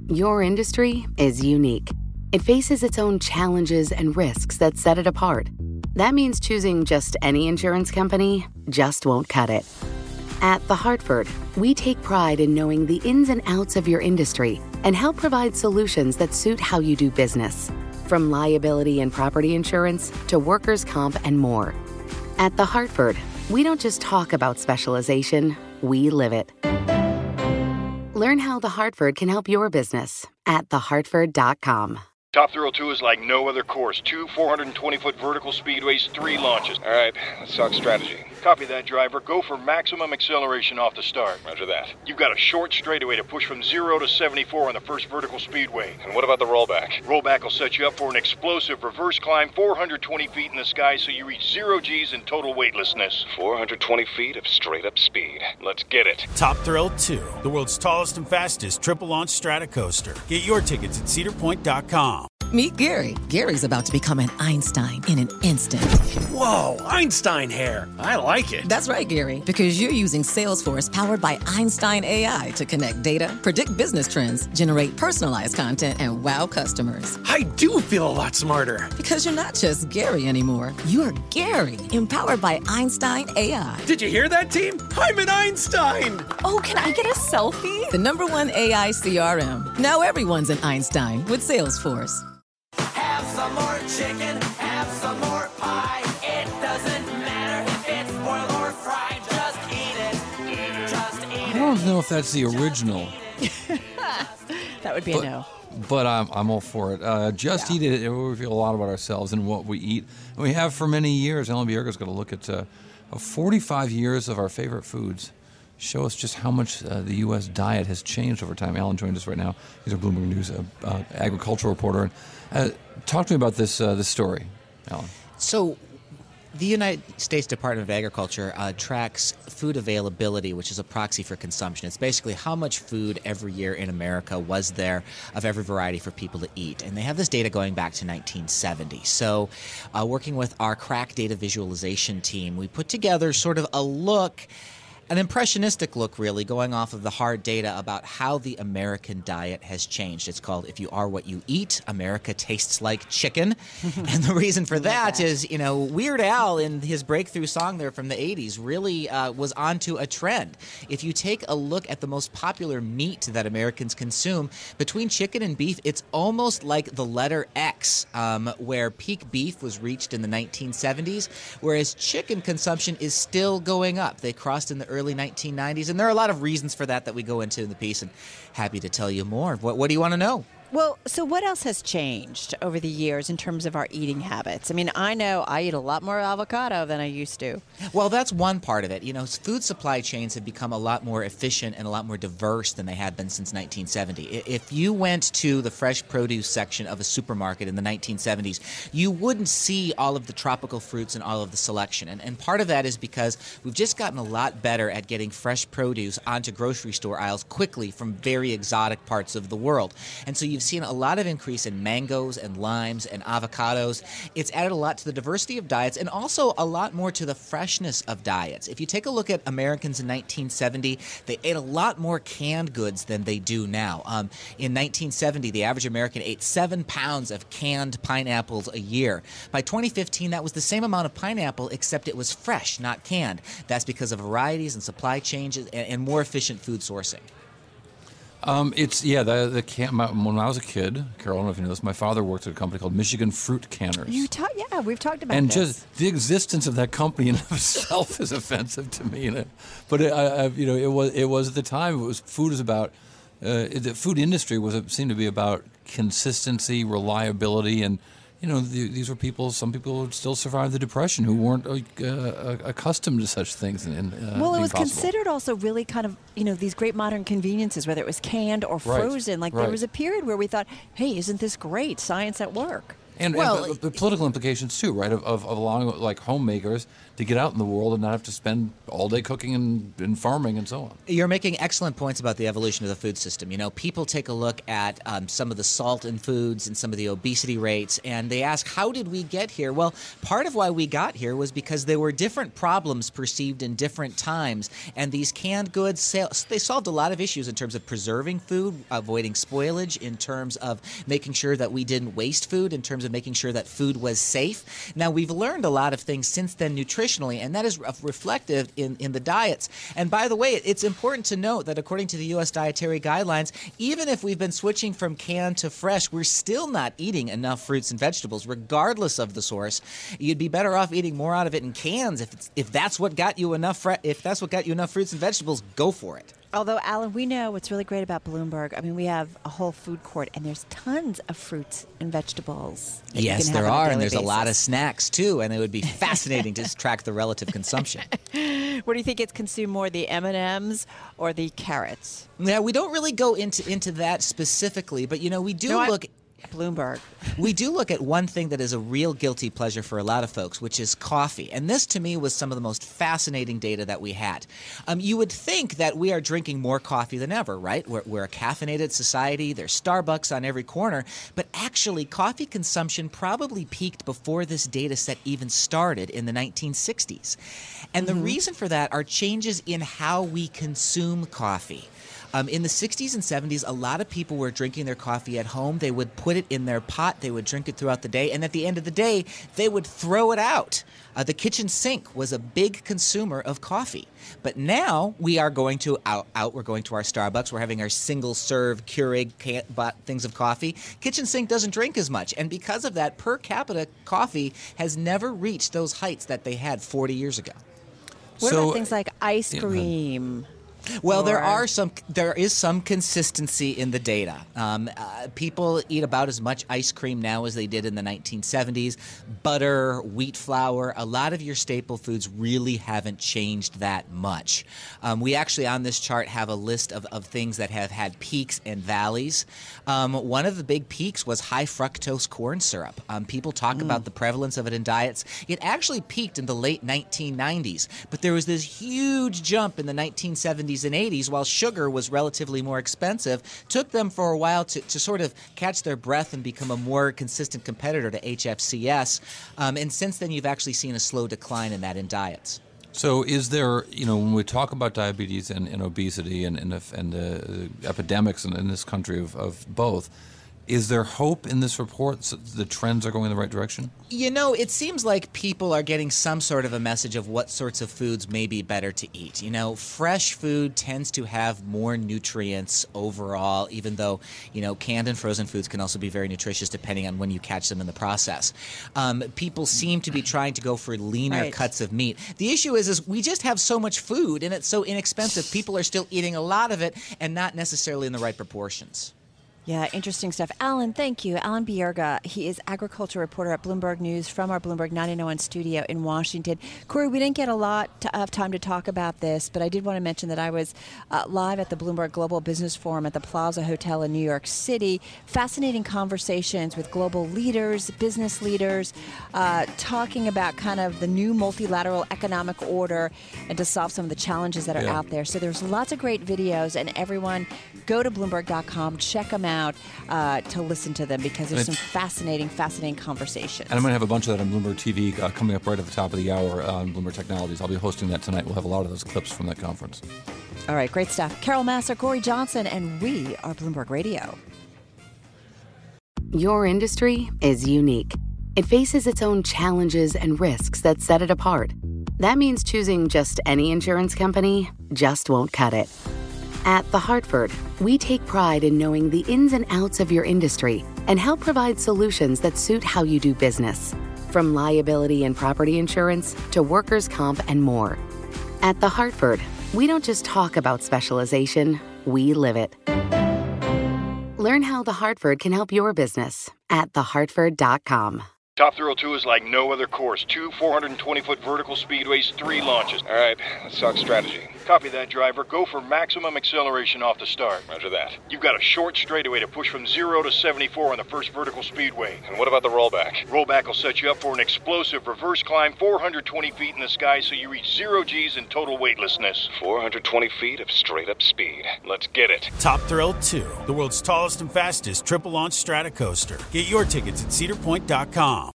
Your industry is unique. It faces its own challenges and risks that set it apart. That means choosing just any insurance company just won't cut it. At The Hartford, we take pride in knowing the ins and outs of your industry and help provide solutions that suit how you do business. From liability and property insurance to workers' comp and more. At The Hartford, we don't just talk about specialization, we live it. Learn how The Hartford can help your business at thehartford.com. Top Thrill 2 is like no other course. 2 420-foot vertical speedways, 3 launches. All right, let's talk strategy. Copy that, driver. Go for maximum acceleration off the start. Roger that. You've got a short straightaway to push from 0 to 74 on the first vertical speedway. And what about the rollback? Rollback will set you up for an explosive reverse climb 420 feet in the sky so you reach 0 G's in total weightlessness. 420 feet of straight-up speed. Let's get it. Top Thrill 2, the world's tallest and fastest triple-launch stratocoaster. Get your tickets at cedarpoint.com. Meet Gary. Gary's about to become an Einstein in an instant. Whoa, Einstein hair. I like it. That's right, Gary, because you're using Salesforce powered by Einstein AI to connect data, predict business trends, generate personalized content, and wow customers. I do feel a lot smarter. Because you're not just Gary anymore. You're Gary, empowered by Einstein AI. Did you hear that, team? I'm an Einstein. Oh, can I get a selfie? The #1 AI CRM. Now everyone's an Einstein with Salesforce. Have some more chicken, have some more pie. It doesn't matter if it's boiled or fried. Just eat it. Just eat it. I don't know if that's the original. That would be a no. But I'm all for it. Just eat it. We reveal a lot about ourselves and what we eat. And we have for many years. Ellen Bierger's going to look at 45 years of our favorite foods. Show us just how much the U.S. diet has changed over time. Alan joined us right now. He's our Bloomberg News agricultural reporter. Talk to me about this story, Alan. So the United States Department of Agriculture tracks food availability, which is a proxy for consumption. It's basically how much food every year in America was there of every variety for people to eat. And they have this data going back to 1970. So working with our CRAC data visualization team, we put together sort of a look, an impressionistic look, really, going off of the hard data about how the American diet has changed. It's called If You Are What You Eat, America Tastes Like Chicken. And the reason for that is, you know, Weird Al in his breakthrough song there from the 80s really was onto a trend. If you take a look at the most popular meat that Americans consume, between chicken and beef, it's almost like the letter X, where peak beef was reached in the 1970s, whereas chicken consumption is still going up. They crossed in the early 1990s, and there are a lot of reasons for that we go into in the piece, and happy to tell you more. What do you want to know? Well, so what else has changed over the years in terms of our eating habits? I mean, I know I eat a lot more avocado than I used to. Well, that's one part of it. You know, food supply chains have become a lot more efficient and a lot more diverse than they had been since 1970. If you went to the fresh produce section of a supermarket in the 1970s, you wouldn't see all of the tropical fruits and all of the selection. And part of that is because we've just gotten a lot better at getting fresh produce onto grocery store aisles quickly from very exotic parts of the world. And so you've seen a lot of increase in mangoes and limes and avocados. It's added a lot to the diversity of diets and also a lot more to the freshness of diets. If you take a look at Americans in 1970, they ate a lot more canned goods than they do now. In 1970, the average American ate 7 pounds of canned pineapples a year. By 2015, that was the same amount of pineapple, except it was fresh, not canned. That's because of varieties and supply changes and more efficient food sourcing. When I was a kid, Carol, I don't know if you know this, my father worked at a company called Michigan Fruit Canners. Yeah, we've talked about and this. And just the existence of that company in itself is offensive to me. But it was at the time. Food is about the food industry seemed to be about consistency, reliability, and these were people. Some people still survived the Depression who weren't accustomed to such things. Well, it was considered also really kind of these great modern conveniences, whether it was canned or frozen. Right. There was a period where we thought, "Hey, isn't this great? Science at work." And the political implications too, right? Of allowing like homemakers to get out in the world and not have to spend all day cooking and farming and so on. You're making excellent points about the evolution of the food system. You know, people take a look at some of the salt in foods and some of the obesity rates, and they ask, how did we get here? Well, part of why we got here was because there were different problems perceived in different times, and these canned goods, they solved a lot of issues in terms of preserving food, avoiding spoilage, in terms of making sure that we didn't waste food, in terms of making sure that food was safe. Now, we've learned a lot of things since then nutritionally, and that is reflective in the diets. And by the way, it's important to note that according to the U.S. Dietary Guidelines, even if we've been switching from canned to fresh, we're still not eating enough fruits and vegetables, regardless of the source. You'd be better off eating more out of it in cans if that's what got you enough fruits and vegetables. Go for it. Although, Alan, we know what's really great about Bloomberg. I mean, we have a whole food court, and there's tons of fruits and vegetables. Yes, there are, and there's a lot of snacks, too, and it would be fascinating to track the relative consumption. What do you think gets consumed more, the M&Ms or the carrots? Yeah, we don't really go into that specifically, but, you know, we do look... Bloomberg. We do look at one thing that is a real guilty pleasure for a lot of folks, which is coffee. And this, to me, was some of the most fascinating data that we had. You would think that we are drinking more coffee than ever, right? We're a caffeinated society. There's Starbucks on every corner. But actually, coffee consumption probably peaked before this data set even started in the 1960s. And the reason for that are changes in how we consume coffee. In the 60s and 70s, a lot of people were drinking their coffee at home. They would put it in their pot. They would drink it throughout the day. And at the end of the day, they would throw it out. The kitchen sink was a big consumer of coffee. But now we are going to we're going to our Starbucks. We're having our single-serve Keurig things of coffee. Kitchen sink doesn't drink as much. And because of that, per capita coffee has never reached those heights that they had 40 years ago. What about things like ice cream? Well, there is some consistency in the data. People eat about as much ice cream now as they did in the 1970s. Butter, wheat flour, a lot of your staple foods really haven't changed that much. We actually, on this chart, have a list of things that have had peaks and valleys. One of the big peaks was high fructose corn syrup. People talk about the prevalence of it in diets. It actually peaked in the late 1990s, but there was this huge jump in the 1970s and 80s, while sugar was relatively more expensive. Took them for a while to sort of catch their breath and become a more consistent competitor to HFCS. And since then, you've actually seen a slow decline in that in diets. So is there, when we talk about diabetes and obesity and epidemics in this country of both, is there hope in this report? So the trends are going in the right direction? It seems like people are getting some sort of a message of what sorts of foods may be better to eat. Fresh food tends to have more nutrients overall, even though, canned and frozen foods can also be very nutritious depending on when you catch them in the process. People seem to be trying to go for leaner cuts of meat. The issue is we just have so much food and it's so inexpensive. People are still eating a lot of it and not necessarily in the right proportions. Yeah, interesting stuff. Alan, thank you. Alan Bierga, he is agriculture reporter at Bloomberg News from our Bloomberg 99.1 studio in Washington. Corey, we didn't get a lot of time to talk about this, but I did want to mention that I was live at the Bloomberg Global Business Forum at the Plaza Hotel in New York City. Fascinating conversations with global leaders, business leaders, talking about kind of the new multilateral economic order and to solve some of the challenges that are out there. So there's lots of great videos, and everyone go to Bloomberg.com, check them out to listen to them because there's some fascinating conversations. And I'm going to have a bunch of that on Bloomberg TV coming up right at the top of the hour on Bloomberg Technologies. I'll be hosting that tonight. We'll have a lot of those clips from that conference. All right, great stuff. Carol Massar, Corey Johnson, and we are Bloomberg Radio. Your industry is unique. It faces its own challenges and risks that set it apart. That means choosing just any insurance company just won't cut it. At The Hartford, we take pride in knowing the ins and outs of your industry and help provide solutions that suit how you do business, from liability and property insurance to workers' comp and more. At The Hartford, we don't just talk about specialization, we live it. Learn how The Hartford can help your business at thehartford.com. Top Thrill 2 is like no other course. 2 420-foot vertical speedways, 3 launches. All right, let's talk strategy. Copy that, driver. Go for maximum acceleration off the start. Roger that. You've got a short straightaway to push from 0 to 74 on the first vertical speedway. And what about the rollback? Rollback will set you up for an explosive reverse climb 420 feet in the sky so you reach 0 G's in total weightlessness. 420 feet of straight-up speed. Let's get it. Top Thrill 2, the world's tallest and fastest triple launch stratocoaster. Get your tickets at cedarpoint.com.